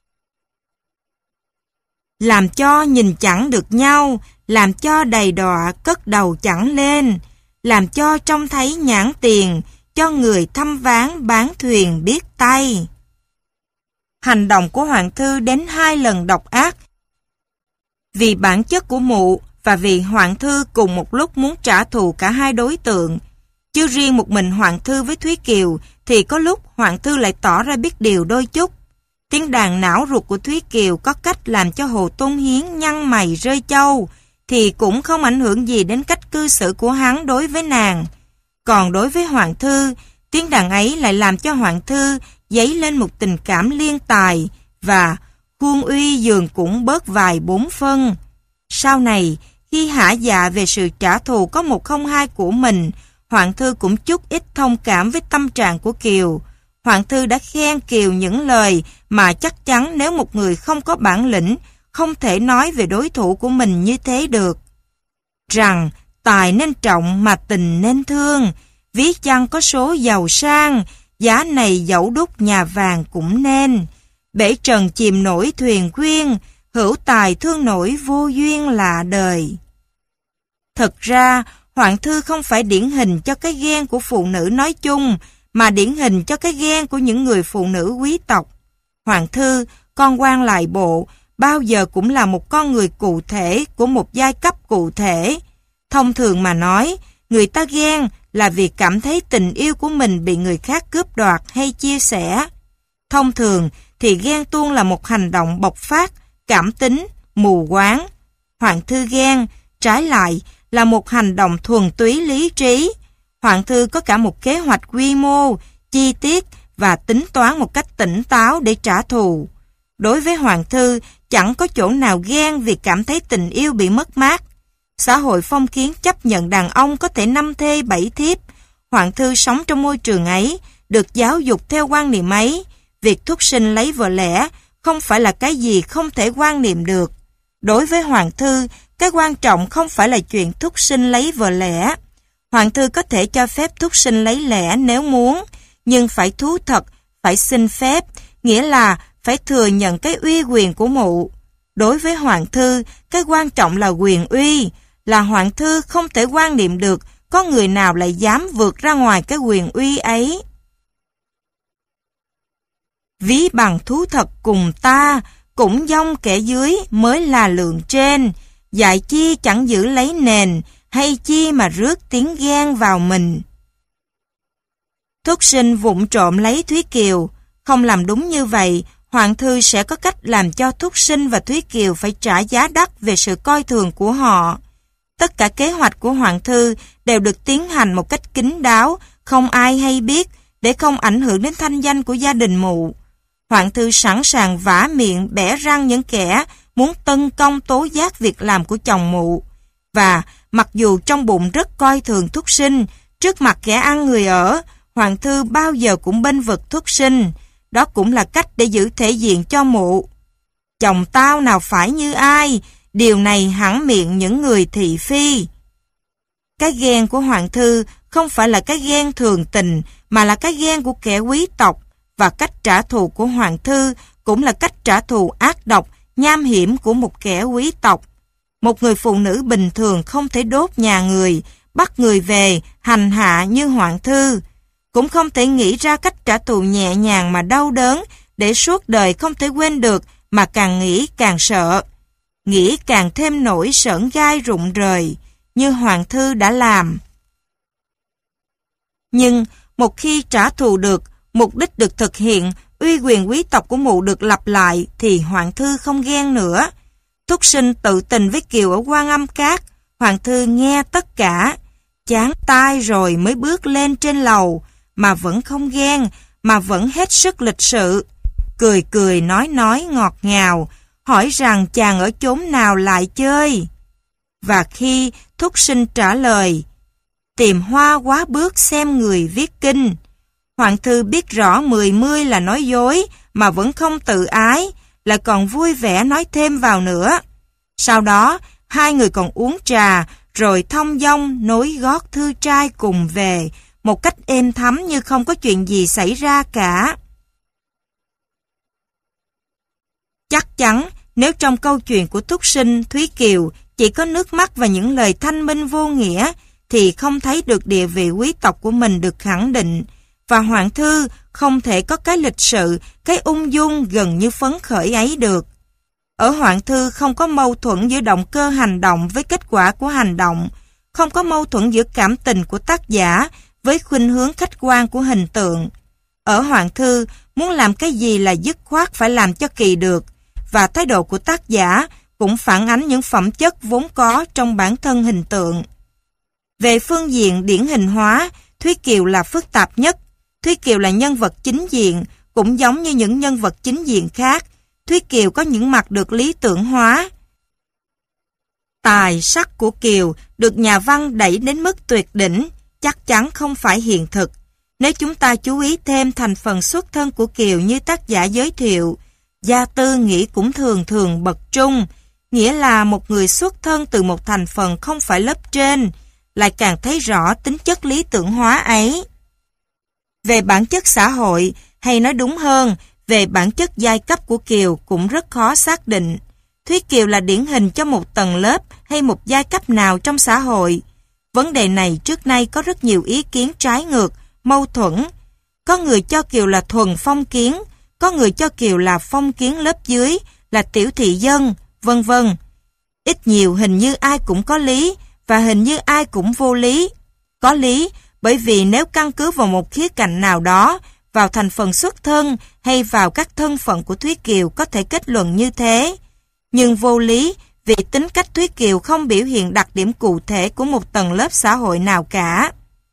Speaker 1: Làm cho nhìn chẳng được nhau, làm cho đầy đọa cất đầu chẳng lên, làm cho trông thấy nhãn tiền, cho người thăm ván bán thuyền biết tay. Hành động của Hoàng Thư đến 2 lần độc ác, vì bản chất của Mụ và vì Hoàng Thư cùng một lúc muốn trả thù cả hai đối tượng. Chứ riêng một mình Hoàng Thư với Thúy Kiều thì có lúc Hoàng Thư lại tỏ ra biết điều đôi chút. Tiếng đàn não ruột của Thúy Kiều có cách làm cho Hồ Tôn Hiến nhăn mày rơi châu, thì cũng không ảnh hưởng gì đến cách cư xử của hắn đối với nàng. Còn đối với Hoàng Thư, tiếng đàn ấy lại làm cho Hoàng Thư dấy lên một tình cảm liên tài, và khuôn uy dường cũng bớt vài 4 phân. Sau này, khi hả dạ về sự trả thù có 102 của mình, Hoàng Thư cũng chút ít thông cảm với tâm trạng của Kiều. Hoàng Thư đã khen Kiều những lời mà chắc chắn nếu một người không có bản lĩnh, không thể nói về đối thủ của mình như thế được. Rằng, tài nên trọng mà tình nên thương, ví chăng có số giàu sang, giá này dẫu đúc nhà vàng cũng nên. Bể trần chìm nổi thuyền quyên, hữu tài thương nổi vô duyên lạ đời. Thật ra, Hoàng Thư không phải điển hình cho cái ghen của phụ nữ nói chung, mà điển hình cho cái ghen của những người phụ nữ quý tộc. Hoàng Thư, con quan lại bộ, bao giờ cũng là một con người cụ thể của một giai cấp cụ thể. Thông thường mà nói, người ta ghen là vì cảm thấy tình yêu của mình bị người khác cướp đoạt hay chia sẻ. Thông thường thì ghen tuông là một hành động bộc phát, cảm tính, mù quáng. Hoàng Thư ghen, trái lại, là một hành động thuần túy lý trí. Hoàng Thư có cả một kế hoạch quy mô, chi tiết và tính toán một cách tỉnh táo để trả thù. Đối với Hoàng Thư, chẳng có chỗ nào ghen vì cảm thấy tình yêu bị mất mát. Xã hội phong kiến chấp nhận đàn ông có thể 5 thê 7 thiếp. Hoàng Thư sống trong môi trường ấy, được giáo dục theo quan niệm ấy. Việc Thúc Sinh lấy vợ lẽ không phải là cái gì không thể quan niệm được. Đối với Hoàng Thư, cái quan trọng không phải là chuyện Thúc Sinh lấy vợ lẽ. Hoàng Thư có thể cho phép Thúc Sinh lấy lẽ nếu muốn, nhưng phải thú thật, phải xin phép, nghĩa là phải thừa nhận cái uy quyền của Mụ. Đối với Hoàng Thư, cái quan trọng là quyền uy, là Hoàng Thư không thể quan niệm được có người nào lại dám vượt ra ngoài cái quyền uy ấy. Ví bằng thú thật cùng ta, cũng dông kẻ dưới mới là lượng trên, dạy chi chẳng giữ lấy nền, hay chi mà rước tiếng ghen vào mình. Thúc Sinh vụng trộm lấy Thúy Kiều, không làm đúng như vậy, Hoàng Thư sẽ có cách làm cho Thúc Sinh và Thúy Kiều phải trả giá đắt về sự coi thường của họ. Tất cả kế hoạch của Hoàng Thư đều được tiến hành một cách kín đáo, không ai hay biết, để không ảnh hưởng đến thanh danh của gia đình Mụ. Hoàng Thư sẵn sàng vả miệng bẻ răng những kẻ muốn tấn công tố giác việc làm của chồng Mụ. Và mặc dù trong bụng rất coi thường Thúc Sinh, trước mặt kẻ ăn người ở, Hoàng thư bao giờ cũng bênh vực Thúc Sinh. Đó cũng là cách để giữ thể diện cho Mụ. Chồng tao nào phải như ai, điều này hẳn miệng những người thị phi. Cái ghen của Hoàng thư không phải là cái ghen thường tình, mà là cái ghen của kẻ quý tộc, và cách trả thù của Hoàng thư cũng là cách trả thù ác độc, nham hiểm của một kẻ quý tộc. Một người phụ nữ bình thường không thể đốt nhà người, bắt người về, hành hạ như Hoàng thư. Cũng không thể nghĩ ra cách trả thù nhẹ nhàng mà đau đớn, để suốt đời không thể quên được, mà càng nghĩ càng sợ. Nghĩ càng thêm nỗi sởn gai rụng rời, như Hoàng thư đã làm. Nhưng một khi trả thù được, mục đích được thực hiện, uy quyền quý tộc của Mụ được lặp lại, thì Hoàng thư không ghen nữa. Thúc Sinh tự tình với Kiều ở Quan Âm Cát, Hoàng thư nghe tất cả, chán tai rồi mới bước lên trên lầu, mà vẫn không ghen, mà vẫn hết sức lịch sự. Cười cười nói ngọt ngào, hỏi rằng chàng ở chốn nào lại chơi. Và khi Thúc Sinh trả lời, tìm hoa quá bước xem người viết kinh, Hoàng thư biết rõ 10 là nói dối, mà vẫn không tự ái, lại còn vui vẻ nói thêm vào nữa. Sau đó, hai người còn uống trà, rồi thong dong nối gót thư trai cùng về, một cách êm thấm như không có chuyện gì xảy ra cả. Chắc chắn, nếu trong câu chuyện của Thúc Sinh, Thúy Kiều chỉ có nước mắt và những lời thanh minh vô nghĩa, thì không thấy được địa vị quý tộc của mình được khẳng định, và Hoàng thư không thể có cái lịch sự, cái ung dung gần như phấn khởi ấy được. Ở Hoàng thư không có mâu thuẫn giữa động cơ hành động với kết quả của hành động, không có mâu thuẫn giữa cảm tình của tác giả với khuynh hướng khách quan của hình tượng. Ở Hoàng thư, muốn làm cái gì là dứt khoát phải làm cho kỳ được, và thái độ của tác giả cũng phản ánh những phẩm chất vốn có trong bản thân hình tượng. Về phương diện điển hình hóa, Thúy Kiều là phức tạp nhất. Thúy Kiều là nhân vật chính diện, cũng giống như những nhân vật chính diện khác. Thúy Kiều có những mặt được lý tưởng hóa. Tài sắc của Kiều được nhà văn đẩy đến mức tuyệt đỉnh, chắc chắn không phải hiện thực. Nếu chúng ta chú ý thêm thành phần xuất thân của Kiều như tác giả giới thiệu, Gia Tư nghĩ cũng thường thường bậc trung, nghĩa là một người xuất thân từ một thành phần không phải lớp trên, lại càng thấy rõ tính chất lý tưởng hóa ấy. Về bản chất xã hội, hay nói đúng hơn, về bản chất giai cấp của Kiều cũng rất khó xác định. Thúy Kiều là điển hình cho một tầng lớp hay một giai cấp nào trong xã hội. Vấn đề này trước nay có rất nhiều ý kiến trái ngược, mâu thuẫn. Có người cho Kiều là thuần phong kiến, có người cho Kiều là phong kiến lớp dưới, là tiểu thị dân, vân vân. Ít nhiều hình như ai cũng có lý, và hình như ai cũng vô lý. Có lý, bởi vì nếu căn cứ vào một khía cạnh nào đó, vào thành phần xuất thân hay vào các thân phận của Thúy Kiều có thể kết luận như thế. Nhưng vô lý, vì tính cách Thúy Kiều không biểu hiện đặc điểm cụ thể của một tầng lớp xã hội nào cả.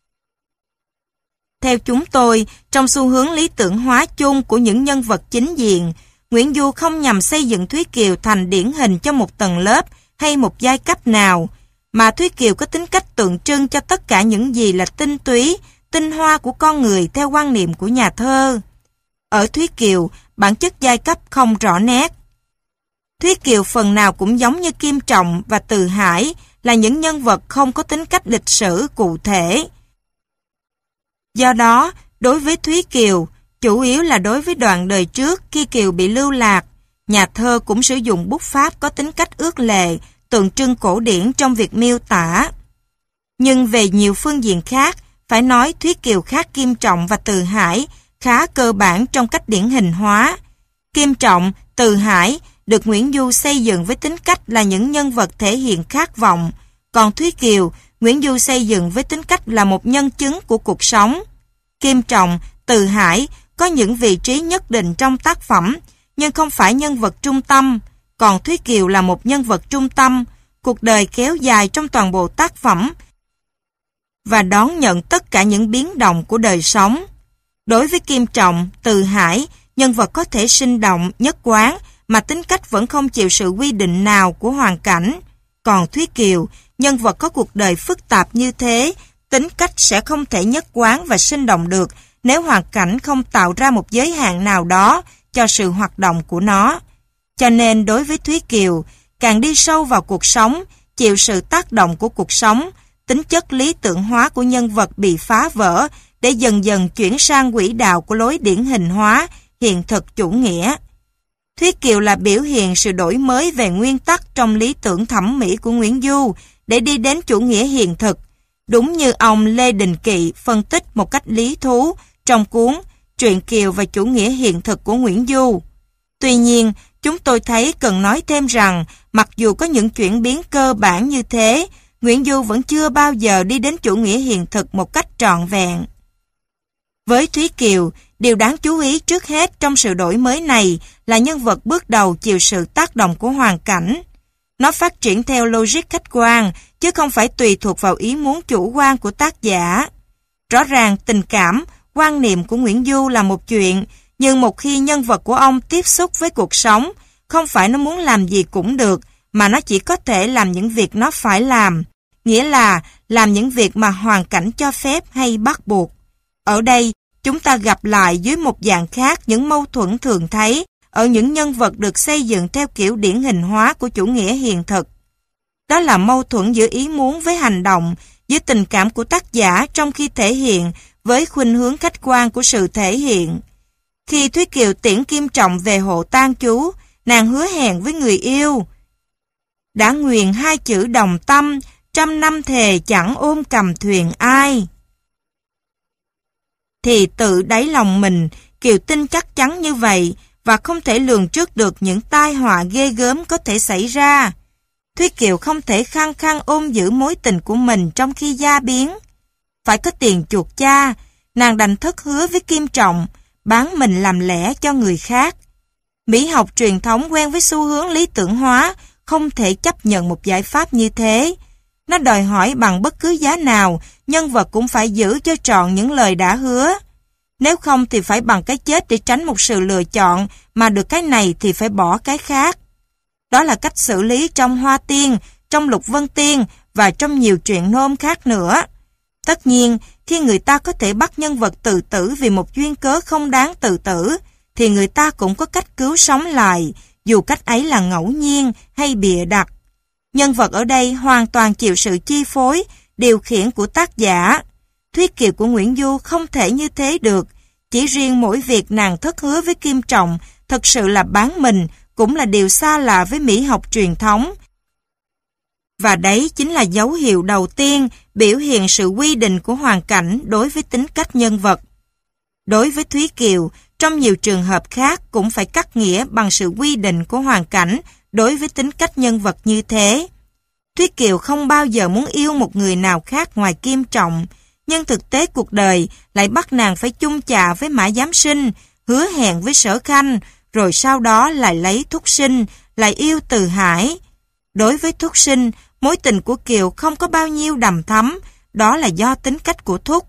Speaker 1: Theo chúng tôi, trong xu hướng lý tưởng hóa chung của những nhân vật chính diện, Nguyễn Du không nhằm xây dựng Thúy Kiều thành điển hình cho một tầng lớp hay một giai cấp nào, mà Thúy Kiều có tính cách tượng trưng cho tất cả những gì là tinh túy, tinh hoa của con người theo quan niệm của nhà thơ. Ở Thúy Kiều, bản chất giai cấp không rõ nét. Thúy Kiều phần nào cũng giống như Kim Trọng và Từ Hải, là những nhân vật không có tính cách lịch sử cụ thể. Do đó, đối với Thúy Kiều, chủ yếu là đối với đoạn đời trước khi Kiều bị lưu lạc, nhà thơ cũng sử dụng bút pháp có tính cách ước lệ, tượng trưng cổ điển trong việc miêu tả. Nhưng về nhiều phương diện khác, phải nói Thúy Kiều khác Kim Trọng và Từ Hải khá cơ bản trong cách điển hình hóa. Kim Trọng, Từ Hải được Nguyễn Du xây dựng với tính cách là những nhân vật thể hiện khát vọng, còn Thúy Kiều, Nguyễn Du xây dựng với tính cách là một nhân chứng của cuộc sống. Kim Trọng, Từ Hải có những vị trí nhất định trong tác phẩm, nhưng không phải nhân vật trung tâm, còn Thúy Kiều là một nhân vật trung tâm, cuộc đời kéo dài trong toàn bộ tác phẩm và đón nhận tất cả những biến động của đời sống. Đối với Kim Trọng, Từ Hải, nhân vật có thể sinh động, nhất quán, mà tính cách vẫn không chịu sự quy định nào của hoàn cảnh. Còn Thúy Kiều, nhân vật có cuộc đời phức tạp như thế, tính cách sẽ không thể nhất quán và sinh động được nếu hoàn cảnh không tạo ra một giới hạn nào đó cho sự hoạt động của nó. Cho nên đối với Thúy Kiều, càng đi sâu vào cuộc sống, chịu sự tác động của cuộc sống, tính chất lý tưởng hóa của nhân vật bị phá vỡ để dần dần chuyển sang quỹ đạo của lối điển hình hóa, hiện thực chủ nghĩa. Thúy Kiều là biểu hiện sự đổi mới về nguyên tắc trong lý tưởng thẩm mỹ của Nguyễn Du để đi đến chủ nghĩa hiện thực, đúng như ông Lê Đình Kỵ phân tích một cách lý thú trong cuốn Truyện Kiều và chủ nghĩa hiện thực của Nguyễn Du. Tuy nhiên, chúng tôi thấy cần nói thêm rằng, mặc dù có những chuyển biến cơ bản như thế, Nguyễn Du vẫn chưa bao giờ đi đến chủ nghĩa hiện thực một cách trọn vẹn. Với Thúy Kiều, điều đáng chú ý trước hết trong sự đổi mới này là nhân vật bước đầu chịu sự tác động của hoàn cảnh. Nó phát triển theo logic khách quan, chứ không phải tùy thuộc vào ý muốn chủ quan của tác giả. Rõ ràng tình cảm, quan niệm của Nguyễn Du là một chuyện, nhưng một khi nhân vật của ông tiếp xúc với cuộc sống, không phải nó muốn làm gì cũng được, mà nó chỉ có thể làm những việc nó phải làm, nghĩa là làm những việc mà hoàn cảnh cho phép hay bắt buộc. Ở đây, chúng ta gặp lại dưới một dạng khác những mâu thuẫn thường thấy ở những nhân vật được xây dựng theo kiểu điển hình hóa của chủ nghĩa hiện thực. Đó là mâu thuẫn giữa ý muốn với hành động, giữa tình cảm của tác giả trong khi thể hiện với khuynh hướng khách quan của sự thể hiện. Khi Thúy Kiều tiễn Kim Trọng về hộ tang chú, nàng hứa hẹn với người yêu: đã nguyền hai chữ đồng tâm, 100 năm thề chẳng ôm cầm thuyền ai. Thì tự đáy lòng mình, Kiều tin chắc chắn như vậy và không thể lường trước được những tai họa ghê gớm có thể xảy ra. Thúy Kiều không thể khăng khăng ôm giữ mối tình của mình trong khi gia biến. Phải có tiền chuộc cha, nàng đành thất hứa với Kim Trọng, bán mình làm lẽ cho người khác. Mỹ học truyền thống quen với xu hướng lý tưởng hóa, không thể chấp nhận một giải pháp như thế. Nó đòi hỏi bằng bất cứ giá nào, nhân vật cũng phải giữ cho trọn những lời đã hứa. Nếu không thì phải bằng cái chết để tránh một sự lựa chọn, mà được cái này thì phải bỏ cái khác. Đó là cách xử lý trong Hoa Tiên, trong Lục Vân Tiên và trong nhiều truyện nôm khác nữa. Tất nhiên, khi người ta có thể bắt nhân vật tự tử vì một duyên cớ không đáng tự tử, thì người ta cũng có cách cứu sống lại, dù cách ấy là ngẫu nhiên hay bịa đặt. Nhân vật ở đây hoàn toàn chịu sự chi phối, điều khiển của tác giả. Thúy Kiều của Nguyễn Du không thể như thế được. Chỉ riêng mỗi việc nàng thất hứa với Kim Trọng thật sự là bán mình, cũng là điều xa lạ với mỹ học truyền thống. Và đấy chính là dấu hiệu đầu tiên biểu hiện sự quy định của hoàn cảnh đối với tính cách nhân vật. Đối với Thúy Kiều, trong nhiều trường hợp khác cũng phải cắt nghĩa bằng sự quy định của hoàn cảnh đối với tính cách nhân vật như thế. Thúy Kiều không bao giờ muốn yêu một người nào khác ngoài Kim Trọng, nhưng thực tế cuộc đời lại bắt nàng phải chung chạ với Mã Giám Sinh, hứa hẹn với Sở Khanh, rồi sau đó lại lấy Thúc Sinh, lại yêu Từ Hải. Đối với Thúc Sinh, mối tình của Kiều không có bao nhiêu đầm thắm, đó là do tính cách của Thúc.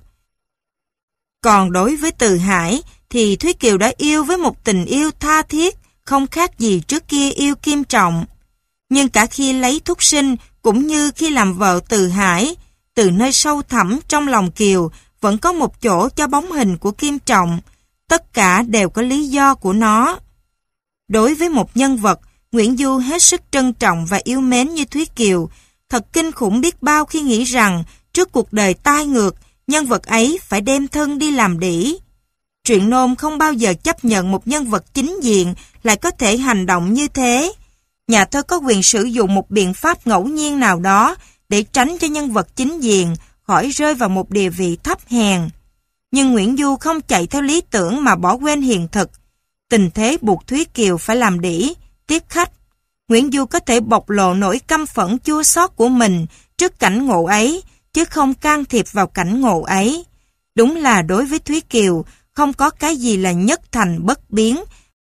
Speaker 1: Còn đối với Từ Hải, thì Thúy Kiều đã yêu với một tình yêu tha thiết, không khác gì trước kia yêu Kim Trọng. Nhưng cả khi lấy Thúc Sinh, cũng như khi làm vợ Từ Hải, từ nơi sâu thẳm trong lòng Kiều vẫn có một chỗ cho bóng hình của Kim Trọng. Tất cả đều có lý do của nó. Đối với một nhân vật, Nguyễn Du hết sức trân trọng và yêu mến như Thúy Kiều, thật kinh khủng biết bao khi nghĩ rằng trước cuộc đời tai ngược, nhân vật ấy phải đem thân đi làm đĩ. Truyện nôm không bao giờ chấp nhận một nhân vật chính diện lại có thể hành động như thế. Nhà thơ có quyền sử dụng một biện pháp ngẫu nhiên nào đó để tránh cho nhân vật chính diện khỏi rơi vào một địa vị thấp hèn. Nhưng Nguyễn Du không chạy theo lý tưởng mà bỏ quên hiện thực. Tình thế buộc Thúy Kiều phải làm đĩ, tiếp khách. Nguyễn Du có thể bộc lộ nỗi căm phẫn chua xót của mình trước cảnh ngộ ấy, chứ không can thiệp vào cảnh ngộ ấy. Đúng là đối với Thúy Kiều, không có cái gì là nhất thành bất biến,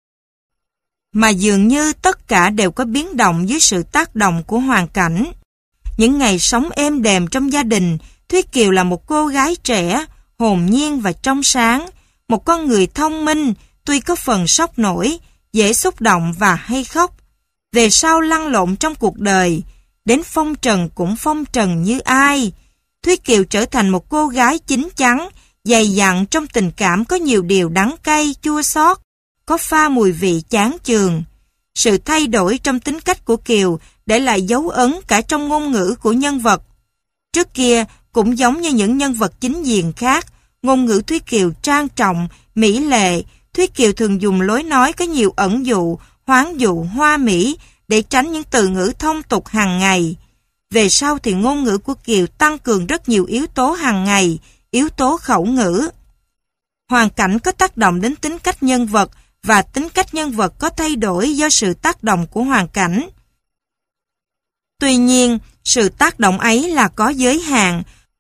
Speaker 1: mà dường như tất cả đều có biến động dưới sự tác động của hoàn cảnh. Những ngày sống êm đềm trong gia đình, Thúy Kiều là một cô gái trẻ, hồn nhiên và trong sáng, một con người thông minh, tuy có phần sốc nổi, dễ xúc động và hay khóc. Về sau lăn lộn trong cuộc đời, đến phong trần cũng phong trần như ai. Thúy Kiều trở thành một cô gái chín chắn, dày dặn trong tình cảm có nhiều điều đắng cay, chua xót, có pha mùi vị chán chường. Sự thay đổi trong tính cách của Kiều để lại dấu ấn cả trong ngôn ngữ của nhân vật. Trước kia, cũng giống như những nhân vật chính diện khác, ngôn ngữ Thúy Kiều trang trọng, mỹ lệ. Thúy Kiều thường dùng lối nói có nhiều ẩn dụ, hoán dụ, hoa mỹ để tránh những từ ngữ thông tục hàng ngày. Về sau thì ngôn ngữ của Kiều tăng cường rất nhiều yếu tố hàng ngày, yếu tố khẩu ngữ. Hoàn cảnh có tác động đến tính cách nhân vật và tính cách nhân vật có thay đổi do sự tác động của hoàn cảnh. Tuy nhiên, sự tác động ấy là có giới hạn,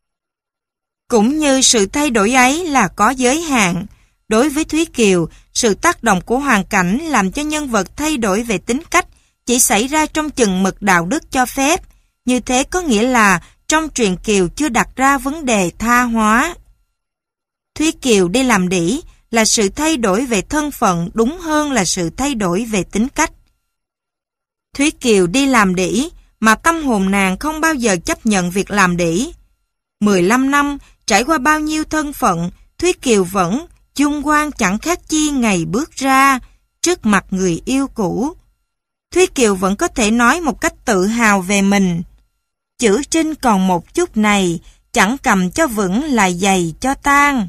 Speaker 1: cũng như sự thay đổi ấy là có giới hạn. Đối với Thúy Kiều, sự tác động của hoàn cảnh làm cho nhân vật thay đổi về tính cách chỉ xảy ra trong chừng mực đạo đức cho phép. Như thế có nghĩa là trong truyện Kiều chưa đặt ra vấn đề tha hóa. Thúy Kiều đi làm đĩ là sự thay đổi về thân phận đúng hơn là sự thay đổi về tính cách. Thúy Kiều đi làm đĩ mà tâm hồn nàng không bao giờ chấp nhận việc làm đĩ. 15 năm, trải qua bao nhiêu thân phận, Thúy Kiều vẫn chung quan chẳng khác chi ngày bước ra trước mặt người yêu cũ. Thúy Kiều vẫn có thể nói một cách tự hào về mình: chữ trinh còn một chút này, chẳng cầm cho vững là giày cho tan.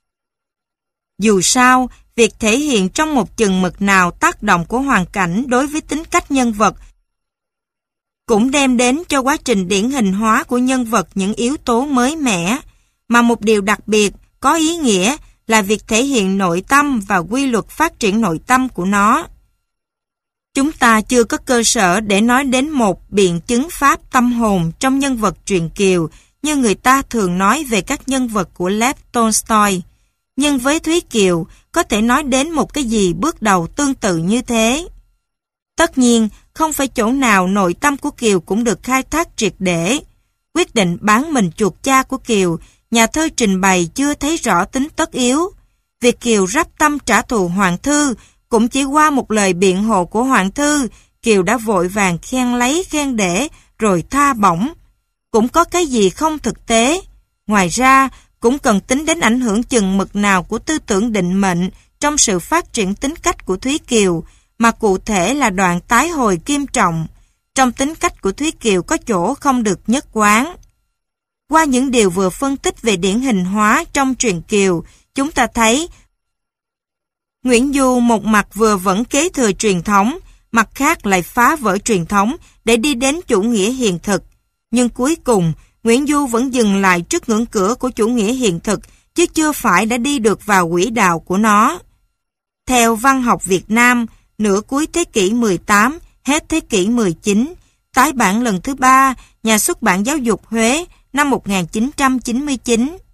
Speaker 1: Dù sao, việc thể hiện trong một chừng mực nào tác động của hoàn cảnh đối với tính cách nhân vật cũng đem đến cho quá trình điển hình hóa của nhân vật những yếu tố mới mẻ, mà một điều đặc biệt, có ý nghĩa là việc thể hiện nội tâm và quy luật phát triển nội tâm của nó. Chúng ta chưa có cơ sở để nói đến một biện chứng pháp tâm hồn trong nhân vật truyện Kiều như người ta thường nói về các nhân vật của Lev Tolstoy. Nhưng với Thúy Kiều, có thể nói đến một cái gì bước đầu tương tự như thế. Tất nhiên, không phải chỗ nào nội tâm của Kiều cũng được khai thác triệt để. Quyết định bán mình chuộc cha của Kiều, nhà thơ trình bày chưa thấy rõ tính tất yếu. Việc Kiều rắp tâm trả thù Hoàng Thư cũng chỉ qua một lời biện hộ của Hoàng Thư, Kiều đã vội vàng khen lấy khen để rồi tha bổng. Cũng có cái gì không thực tế. Ngoài ra, cũng cần tính đến ảnh hưởng chừng mực nào của tư tưởng định mệnh trong sự phát triển tính cách của Thúy Kiều, mà cụ thể là đoạn tái hồi Kim Trọng. Trong tính cách của Thúy Kiều có chỗ không được nhất quán. Qua những điều vừa phân tích về điển hình hóa trong truyện Kiều, chúng ta thấy Nguyễn Du một mặt vừa vẫn kế thừa truyền thống, mặt khác lại phá vỡ truyền thống để đi đến chủ nghĩa hiện thực. Nhưng cuối cùng, Nguyễn Du vẫn dừng lại trước ngưỡng cửa của chủ nghĩa hiện thực, chứ chưa phải đã đi được vào quỹ đạo của nó. Theo văn học Việt Nam, nửa cuối thế kỷ 18, hết thế kỷ 19, tái bản lần thứ 3, nhà xuất bản Giáo dục Huế năm 1999.